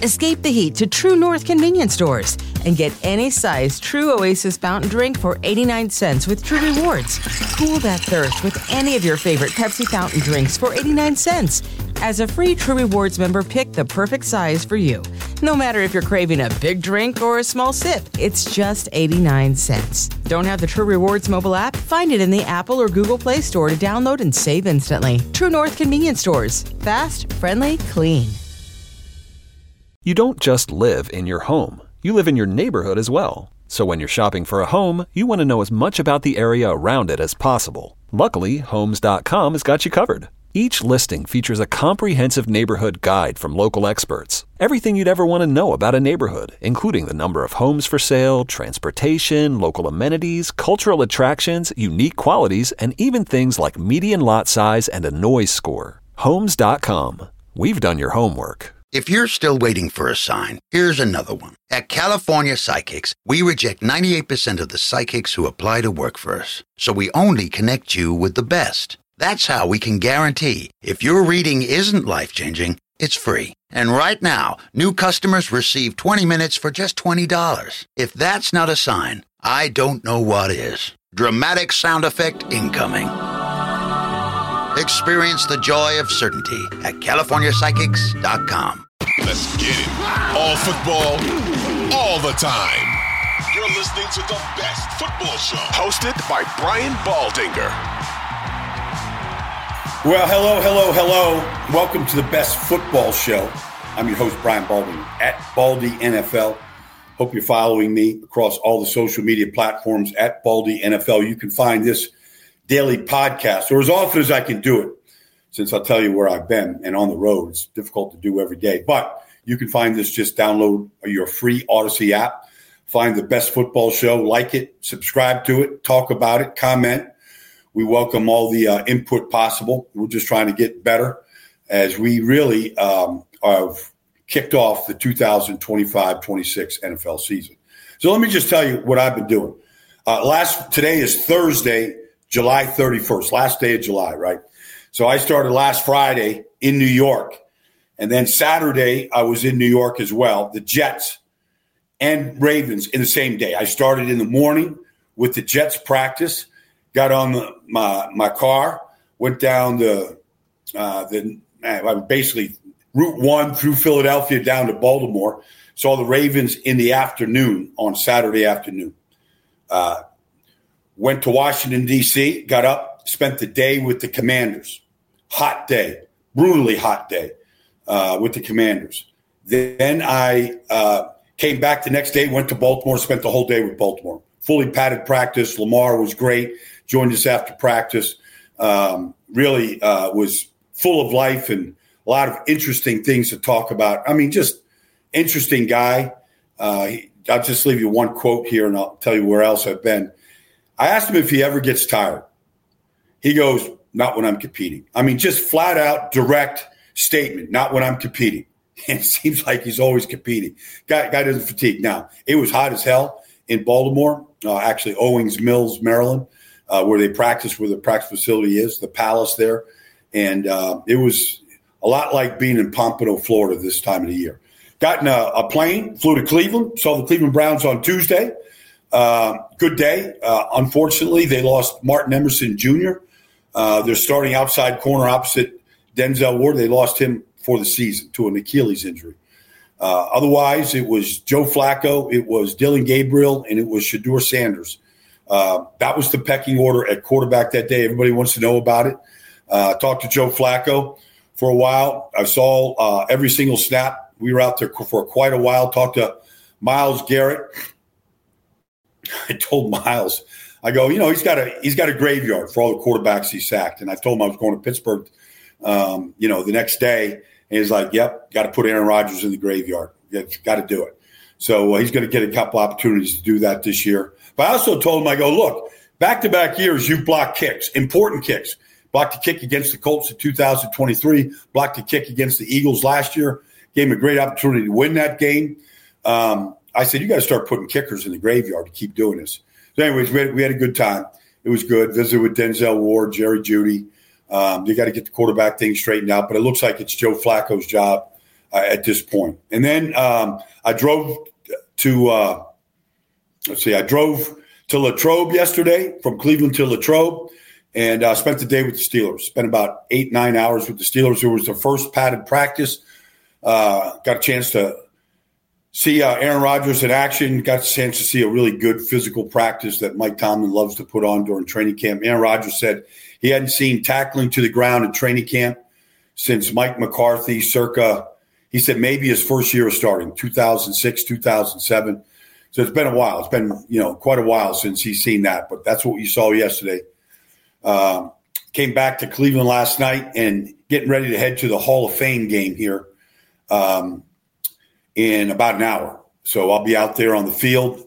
Escape the heat to True North convenience stores and get any size True Oasis fountain drink for 89 cents with True Rewards. Cool that thirst with any of your favorite Pepsi fountain drinks for 89 cents. As a free True Rewards member, pick the perfect size for you. No matter if you're craving a big drink or a small sip, it's just 89 cents. Don't have the True Rewards mobile app? Find it in the Apple or Google Play Store to download and save instantly. True North convenience stores. Fast, friendly, clean. You don't just live in your home. You live in your neighborhood as well. So when you're shopping for a home, you want to know as much about the area around it as possible. Luckily, Homes.com has got you covered. Each listing features a comprehensive neighborhood guide from local experts. Everything you'd ever want to know about a neighborhood, including the number of homes for sale, transportation, local amenities, cultural attractions, unique qualities, and even things like median lot size and a noise score. Homes.com. We've done your homework. If you're still waiting for a sign, here's another one. At California Psychics, we reject 98% of the psychics who apply to work for us. So we only connect you with the best. That's how we can guarantee if your reading isn't life-changing, it's free. And right now, new customers receive 20 minutes for just $20. If that's not a sign, I don't know what is. Dramatic sound effect incoming. Experience the joy of certainty at CaliforniaPsychics.com. Let's get it. All football, all the time. You're listening to the best football show, hosted by Brian Baldinger. Well, hello. Welcome to the best football show. I'm your host, Brian Baldinger, at Baldy NFL. Hope you're following me across all the social media platforms at Baldy NFL. You can find this daily podcast, or as often as I can do it, since I'll tell you where I've been and on the road. It's difficult to do every day, but you can find this. Just download your free Odyssey app, find the best football show, like it, subscribe to it, talk about it, comment. We welcome all the input possible. We're just trying to get better as we really have kicked off the 2025-26 NFL season. So let me just tell you what I've been doing. Today is Thursday, July 31st, last day of July, right? So I started last Friday in New York, and then Saturday I was in New York as well. The Jets and Ravens in the same day. I started in the morning with the Jets practice, got on my car, went down basically Route 1 through Philadelphia down to Baltimore, saw the Ravens in the afternoon on Saturday afternoon. Went to Washington, D.C., got up, spent the day with the Commanders. Hot day, brutally hot day with the Commanders. Then I came back the next day, went to Baltimore, spent the whole day with Baltimore. Fully padded practice. Lamar was great, joined us after practice. Really was full of life and a lot of interesting things to talk about. I mean, just interesting guy. I'll just leave you one quote here, and I'll tell you where else I've been. I asked him if he ever gets tired. He goes, not when I'm competing. I mean, just flat out, direct statement, not when I'm competing. And it seems like he's always competing. Guy doesn't fatigue. Now, it was hot as hell in Baltimore, actually Owings Mills, Maryland, where they practice, where the practice facility is, the Palace there. And it was a lot like being in Pompano, Florida this time of the year. Got in a plane, flew to Cleveland, saw the Cleveland Browns on Tuesday. Good day. Unfortunately, they lost Martin Emerson Jr., their starting outside corner opposite Denzel Ward. They lost him for the season to an Achilles injury. Otherwise, it was Joe Flacco, it was Dylan Gabriel, and it was Shedeur Sanders. That was the pecking order at quarterback that day. Everybody wants to know about it. Talked to Joe Flacco for a while. I saw every single snap. We were out there for quite a while. Talked to Myles Garrett. I told Myles, I go, he's got a graveyard for all the quarterbacks he sacked. And I told him I was going to Pittsburgh, the next day. And he's like, yep, got to put Aaron Rodgers in the graveyard. Got to do it. So he's going to get a couple opportunities to do that this year. But I also told him, I go, look, back-to-back years, you've blocked kicks, important kicks. Blocked a kick against the Colts in 2023, blocked a kick against the Eagles last year, gave him a great opportunity to win that game. I said, you got to start putting kickers in the graveyard to keep doing this. So anyways, we had a good time. It was good. Visited with Denzel Ward, Jerry Jeudy. They got to get the quarterback thing straightened out, but it looks like it's Joe Flacco's job at this point. And then I drove to Latrobe yesterday, from Cleveland to Latrobe, and spent the day with the Steelers. Spent about 8-9 hours with the Steelers. It was the first padded practice. Got a chance to see Aaron Rodgers in action. Got a chance to see a really good physical practice that Mike Tomlin loves to put on during training camp. Aaron Rodgers said he hadn't seen tackling to the ground in training camp since Mike McCarthy circa, he said maybe his first year of starting, 2006, 2007. So it's been a while. It's been, quite a while since he's seen that, but that's what you saw yesterday. Came back to Cleveland last night and getting ready to head to the Hall of Fame game here in about an hour. So I'll be out there on the field,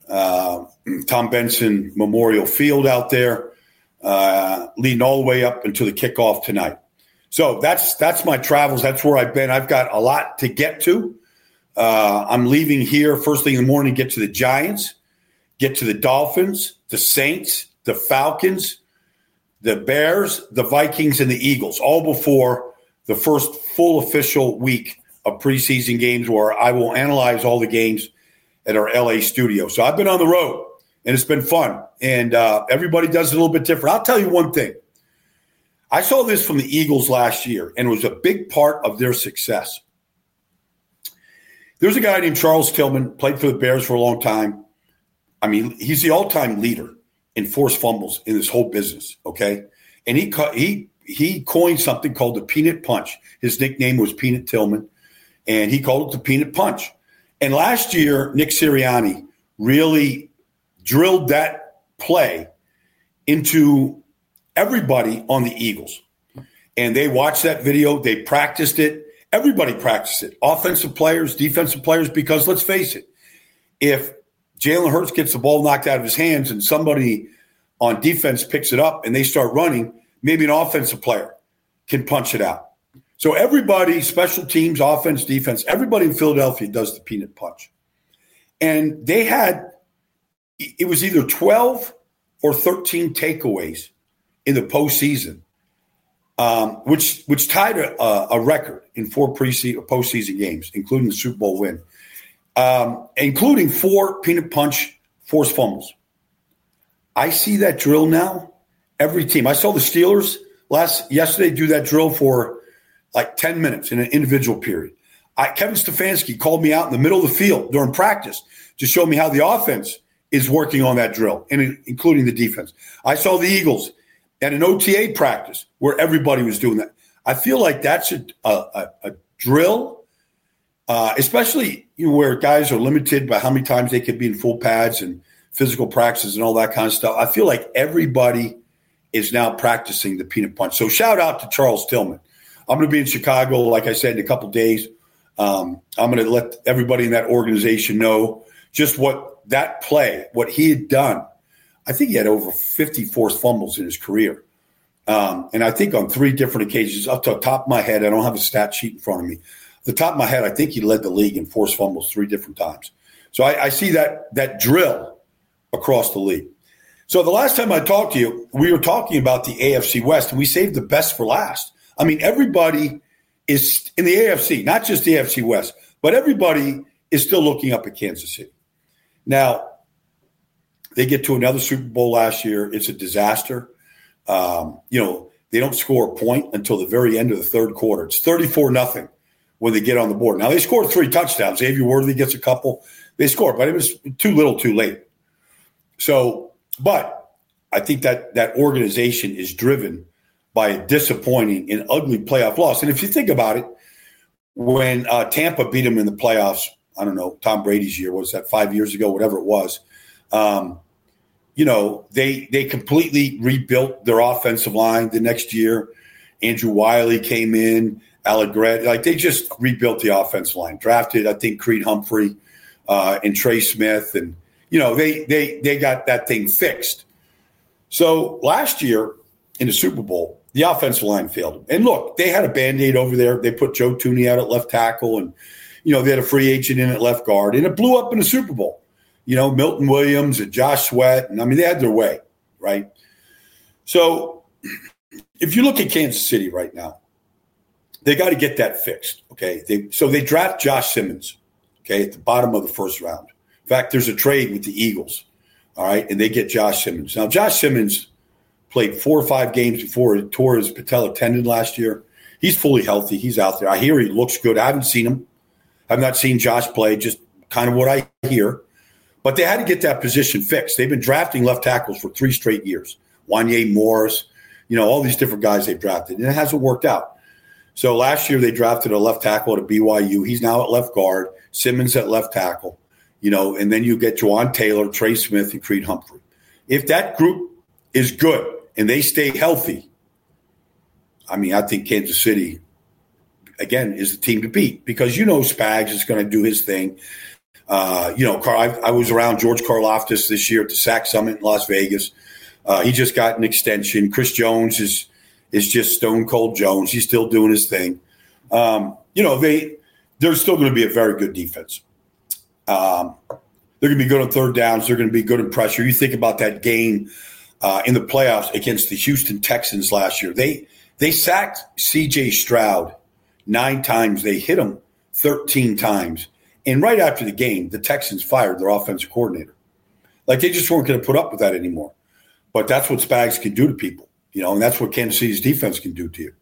Tom Benson Memorial Field out there, leading all the way up until the kickoff tonight. So that's my travels. That's where I've been. I've got a lot to get to. I'm leaving here first thing in the morning to get to the Giants, get to the Dolphins, the Saints, the Falcons, the Bears, the Vikings, and the Eagles, all before the first full official week of preseason games where I will analyze all the games at our LA studio. So I've been on the road, and it's been fun. And everybody does it a little bit different. I'll tell you one thing. I saw this from the Eagles last year, and it was a big part of their success. There's a guy named Charles Tillman, played for the Bears for a long time. I mean, he's the all-time leader in forced fumbles in this whole business, okay? And he coined something called the peanut punch. His nickname was Peanut Tillman, and he called it the peanut punch. And last year, Nick Sirianni really drilled that play into everybody on the Eagles. And they watched that video. They practiced it. Everybody practiced it. Offensive players, defensive players, because let's face it, if Jalen Hurts gets the ball knocked out of his hands and somebody on defense picks it up and they start running, maybe an offensive player can punch it out. So everybody, special teams, offense, defense, everybody in Philadelphia does the peanut punch. And they had, it was either 12 or 13 takeaways in the postseason, which tied a record in 4 postseason games, including the Super Bowl win, including 4 peanut punch forced fumbles. I see that drill now. Every team. I saw the Steelers yesterday do that drill for like 10 minutes in an individual period. Kevin Stefanski called me out in the middle of the field during practice to show me how the offense is working on that drill, and including the defense. I saw the Eagles at an OTA practice where everybody was doing that. I feel like that's a drill, especially where guys are limited by how many times they could be in full pads and physical practices and all that kind of stuff. I feel like everybody is now practicing the peanut punch. So shout out to Charles Tillman. I'm going to be in Chicago, like I said, in a couple of days. I'm going to let everybody in that organization know just what that play, what he had done. I think he had over 50 forced fumbles in his career. And I think on 3 different occasions, up to the top of my head, I don't have a stat sheet in front of me. At the top of my head, I think he led the league in forced fumbles 3 different times. So I see that drill across the league. So the last time I talked to you, we were talking about the AFC West, and we saved the best for last. I mean, everybody is in the AFC, not just the AFC West, but everybody is still looking up at Kansas City. Now, they get to another Super Bowl last year. It's a disaster. They don't score a point until the very end of the third quarter. It's 34-0 when they get on the board. Now, they scored 3 touchdowns. Xavier Worthy gets a couple. They scored, but it was too little too late. So, but I think that organization is driven by a disappointing and ugly playoff loss. And if you think about it, when Tampa beat them in the playoffs, I don't know, Tom Brady's year, was that 5 years ago, whatever it was, they completely rebuilt their offensive line the next year. Andrew Wiley came in, Allegretti, they just rebuilt the offensive line. Drafted, I think, Creed Humphrey and Trey Smith, and they got that thing fixed. So last year in the Super Bowl, the offensive line failed them. And look, they had a Band-Aid over there. They put Joe Thuney out at left tackle, and they had a free agent in at left guard, and it blew up in the Super Bowl. Milton Williams and Josh Sweat, and they had their way, right? So if you look at Kansas City right now, they got to get that fixed, okay? So they draft Josh Simmons, okay, at the bottom of the first round. In fact, there's a trade with the Eagles, all right, and they get Josh Simmons. Now, Josh Simmons played 4 or 5 games before he tore his patella tendon last year. He's fully healthy. He's out there. I hear he looks good. I haven't seen him. I've not seen Josh play, just kind of what I hear. But they had to get that position fixed. They've been drafting left tackles for 3 straight years. Wanye Morris, all these different guys they've drafted, and it hasn't worked out. So last year they drafted a left tackle at BYU. He's now at left guard, Simmons at left tackle, and then you get Juwan Taylor, Trey Smith, and Creed Humphrey. If that group is good and they stay healthy, I think Kansas City, again, is the team to beat because Spags is going to do his thing. I was around George Karlaftis this year at the SAC Summit in Las Vegas. He just got an extension. Chris Jones is just stone cold Jones. He's still doing his thing. They're still going to be a very good defense. They're going to be good on third downs. They're going to be good in pressure. You think about that game in the playoffs against the Houston Texans last year. They sacked C.J. Stroud 9 times. They hit him 13 times. And right after the game, the Texans fired their offensive coordinator. Like they just weren't going to put up with that anymore. But that's what Spags can do to people, and that's what Kansas City's defense can do to you.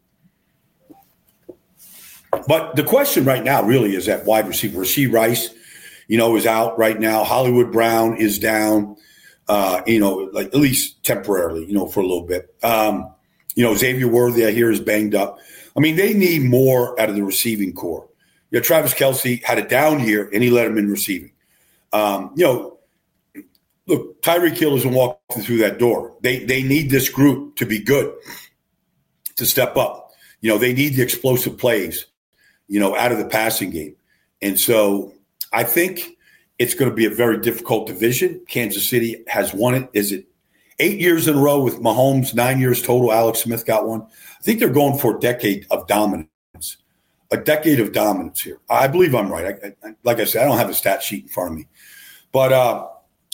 But the question right now really is at wide receiver. Rashee Rice, is out right now. Hollywood Brown is down, like at least temporarily, for a little bit. Xavier Worthy, I hear, is banged up. They need more out of the receiving core. Travis Kelce had a down year, and he led him in receiving. Look, Tyreek Hill isn't walking through that door. They need this group to be good, to step up. They need the explosive plays, out of the passing game. And so I think it's going to be a very difficult division. Kansas City has won it. Is it 8 years in a row with Mahomes, 9 years total? Alex Smith got one. I think they're going for a decade of dominance. A decade of dominance here. I believe I'm right. Like I said, I don't have a stat sheet in front of me. But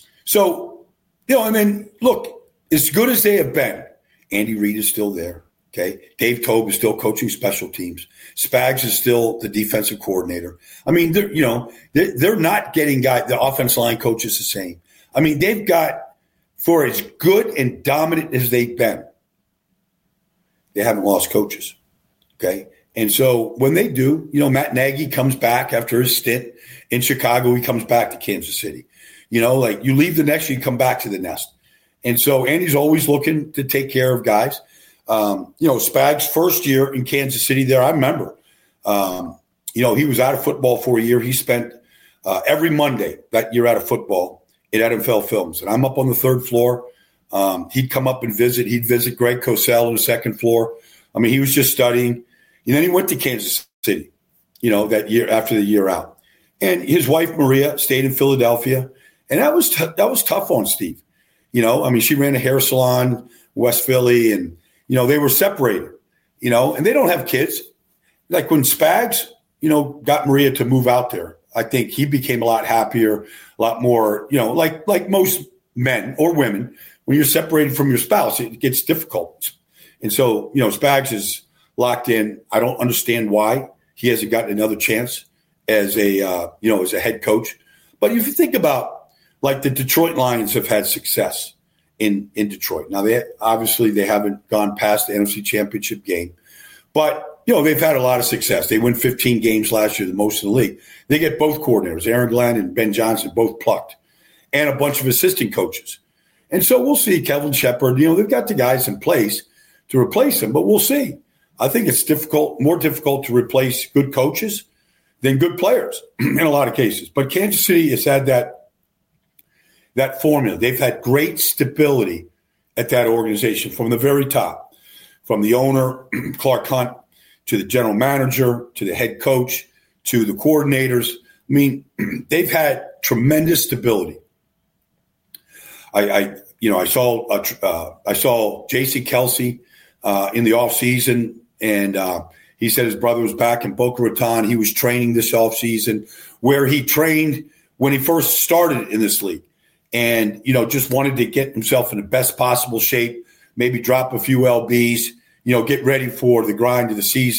and then look, as good as they have been, Andy Reid is still there. Okay. Dave Tobe is still coaching special teams. Spags is still the defensive coordinator. They're not getting the offensive line coach is the same. They've got, for as good and dominant as they've been, they haven't lost coaches. Okay. And so when they do, Matt Nagy comes back after his stint in Chicago. He comes back to Kansas City. You leave the nest, you come back to the nest. And so Andy's always looking to take care of guys. Spags' first year in Kansas City there, I remember, he was out of football for a year. He spent every Monday that year out of football at NFL Films. And I'm up on the 3rd floor. He'd come up and visit. He'd visit Greg Cosell on the 2nd floor. He was just studying. And then he went to Kansas City, that year after the year out. And his wife, Maria, stayed in Philadelphia. And that was tough on Steve. She ran a hair salon, West Philly, and, they were separated, and they don't have kids. Like when Spags, got Maria to move out there, I think he became a lot happier, a lot more, like most men or women, when you're separated from your spouse, it gets difficult. And so, Spags is locked in. I don't understand why he hasn't gotten another chance as a head coach. But if you think about, like, the Detroit Lions have had success in Detroit. Now, they haven't gone past the NFC Championship game. But, they've had a lot of success. They win 15 games last year, the most in the league. They get both coordinators, Aaron Glenn and Ben Johnson, both plucked, and a bunch of assistant coaches. And so we'll see. Kevin Shepard, they've got the guys in place to replace him, but we'll see. I think it's more difficult to replace good coaches than good players in a lot of cases. But Kansas City has had that formula. They've had great stability at that organization from the very top, from the owner, Clark Hunt, to the general manager, to the head coach, to the coordinators. They've had tremendous stability. I saw J.C. Kelce in the offseason, and he said his brother was back in Boca Raton. He was training this offseason where he trained when he first started in this league. And, just wanted to get himself in the best possible shape, maybe drop a few LBs, get ready for the grind of the season.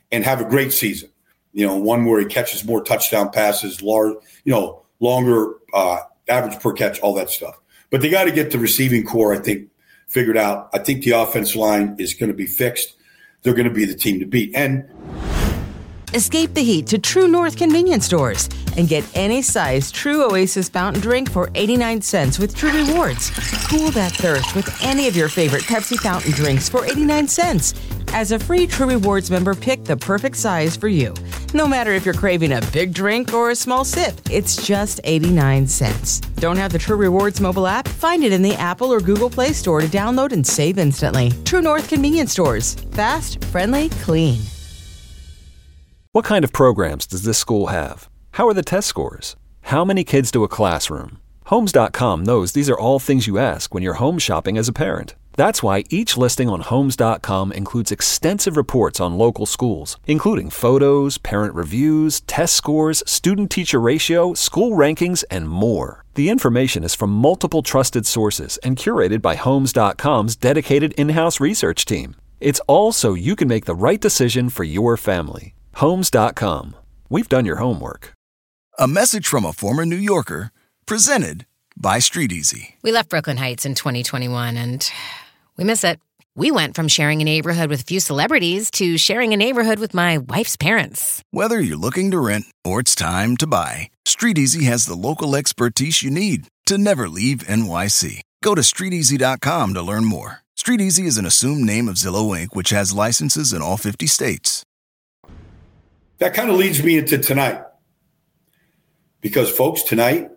and have a great season. One where he catches more touchdown passes, longer average per catch, all that stuff. But they got to get the receiving core, I think, figured out. I think the offensive line is going to be fixed. They're going to be the team to beat. And escape the heat to True North convenience stores and get any size True Oasis fountain drink for 89 cents with True Rewards. Cool that thirst with any of your favorite Pepsi fountain drinks for 89 cents. As a free True Rewards member, pick the perfect size for you. No matter if you're craving a big drink or a small sip, it's just 89 cents. Don't have the True Rewards mobile app? Find it in the Apple or Google Play Store to download and save instantly. True North convenience stores. Fast, friendly, clean. What kind of programs does this school have? How are the test scores? How many kids do a classroom? Homes.com knows these are all things you ask when you're home shopping as a parent. That's why each listing on Homes.com includes extensive reports on local schools, including photos, parent reviews, test scores, student-teacher ratio, school rankings, and more. The information is from multiple trusted sources and curated by Homes.com's dedicated in-house research team. It's all so you can make the right decision for your family. Homes.com. We've done your homework. A message from a former New Yorker, presented by StreetEasy. We left Brooklyn Heights in 2021 and we miss it. We went from sharing a neighborhood with a few celebrities to sharing a neighborhood with my wife's parents. Whether you're looking to rent or it's time to buy, StreetEasy has the local expertise you need to never leave NYC. Go to StreetEasy.com to learn more. StreetEasy is an assumed name of Zillow Inc., which has licenses in all 50 states. That kind of leads me into tonight. Because, folks, tonight,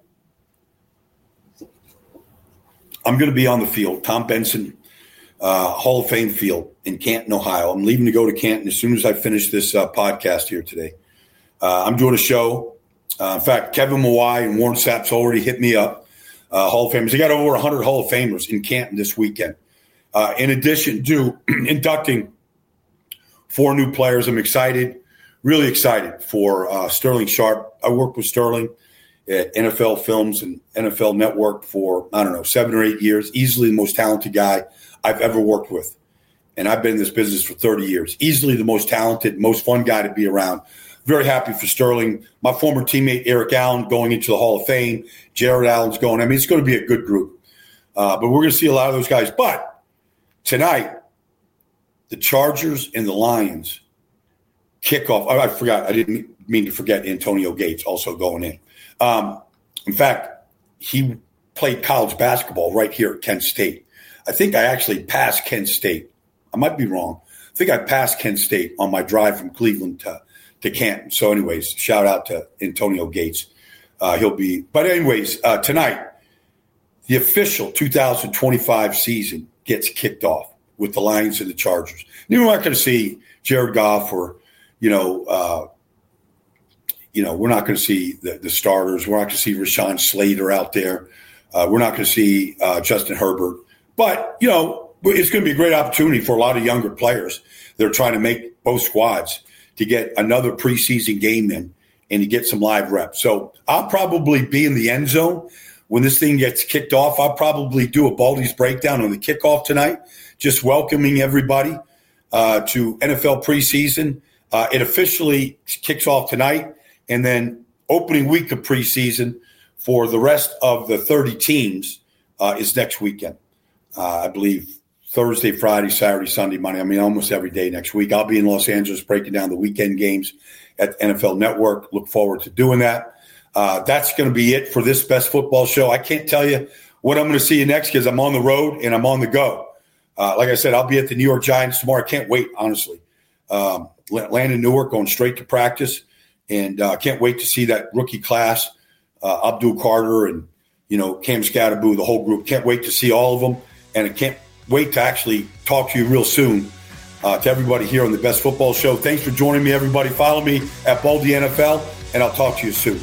I'm going to be on the field, Tom Benson Hall of Fame field in Canton, Ohio. I'm leaving to go to Canton as soon as I finish this podcast here today. I'm doing a show. In fact, Kevin Mawai and Warren Sapp's already hit me up, Hall of Famers. They got over 100 Hall of Famers in Canton this weekend. In addition to inducting 4 new players, I'm excited. Really excited for Sterling Sharp. I worked with Sterling at NFL Films and NFL Network for, 7 or 8 years. Easily the most talented guy I've ever worked with. And I've been in this business for 30 years. Easily the most talented, most fun guy to be around. Very happy for Sterling. My former teammate Eric Allen going into the Hall of Fame. Jared Allen's going. It's going to be a good group. But we're going to see a lot of those guys. But tonight, the Chargers and the Lions kickoff. I forgot. I didn't mean to forget Antonio Gates also going in. In fact, he played college basketball right here at Kent State. I think I actually passed Kent State. I might be wrong. I think I passed Kent State on my drive from Cleveland to Canton. So anyways, shout out to Antonio Gates. But anyways, tonight, the official 2025 season gets kicked off with the Lions and the Chargers. We're not going to see Jared Goff or, we're not going to see the starters. We're not going to see Rashawn Slater out there. We're not going to see Justin Herbert. But, it's going to be a great opportunity for a lot of younger players. They're trying to make both squads to get another preseason game in and to get some live reps. So I'll probably be in the end zone when this thing gets kicked off. I'll probably do a Baldy's breakdown on the kickoff tonight, just welcoming everybody to NFL preseason. It officially kicks off tonight, and then opening week of preseason for the rest of the 30 teams is next weekend. I believe Thursday, Friday, Saturday, Sunday, Monday. Almost every day next week. I'll be in Los Angeles breaking down the weekend games at NFL Network. Look forward to doing that. That's going to be it for this Best Football Show. I can't tell you what I'm going to see you next because I'm on the road and I'm on the go. Like I said, I'll be at the New York Giants tomorrow. I can't wait, honestly. Landon Newark going straight to practice, and can't wait to see that rookie class, Abdul Carter and, Cam Scatterboo, the whole group. Can't wait to see all of them, and I can't wait to actually talk to you real soon. To everybody here on the Best Football Show, thanks for joining me, everybody. Follow me at Baldy NFL, and I'll talk to you soon.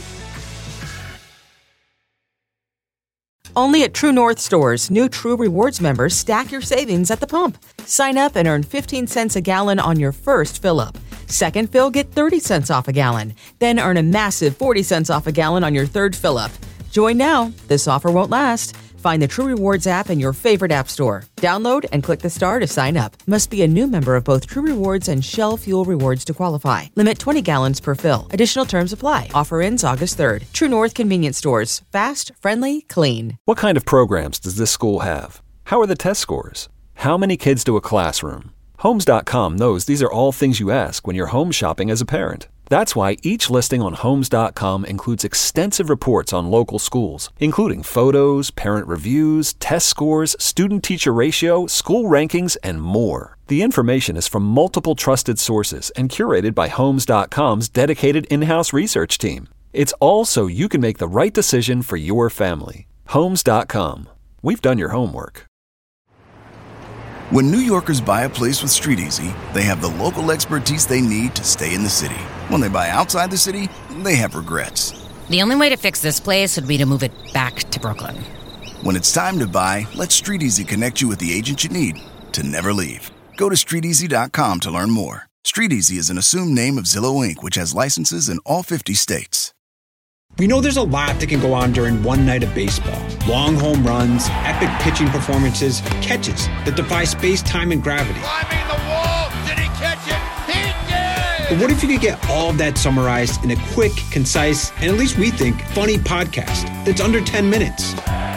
Only at True North stores, new True Rewards members stack your savings at the pump. Sign up and earn 15 cents a gallon on your first fill-up. Second fill, get 30 cents off a gallon. Then earn a massive 40 cents off a gallon on your third fill-up. Join now. This offer won't last. Find the True Rewards app in your favorite app store. Download and click the star to sign up. Must be a new member of both True Rewards and Shell Fuel Rewards to qualify. Limit 20 gallons per fill. Additional terms apply. Offer ends August 3rd. True North Convenience Stores. Fast, friendly, clean. What kind of programs does this school have? How are the test scores? How many kids to a classroom? Homes.com knows these are all things you ask when you're home shopping as a parent. That's why each listing on Homes.com includes extensive reports on local schools, including photos, parent reviews, test scores, student-teacher ratio, school rankings, and more. The information is from multiple trusted sources and curated by Homes.com's dedicated in-house research team. It's all so you can make the right decision for your family. Homes.com. We've done your homework. When New Yorkers buy a place with StreetEasy, they have the local expertise they need to stay in the city. When they buy outside the city, they have regrets. The only way to fix this place would be to move it back to Brooklyn. When it's time to buy, let StreetEasy connect you with the agent you need to never leave. Go to StreetEasy.com to learn more. StreetEasy is an assumed name of Zillow Inc., which has licenses in all 50 states. We know there's a lot that can go on during one night of baseball. Long home runs, epic pitching performances, catches that defy space, time, and gravity. Climbing the wall, did he catch it? He did! But what if you could get all of that summarized in a quick, concise, and at least we think, funny podcast that's under 10 minutes?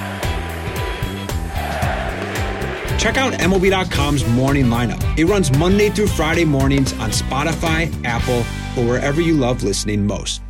Check out MLB.com's Morning Lineup. It runs Monday through Friday mornings on Spotify, Apple, or wherever you love listening most.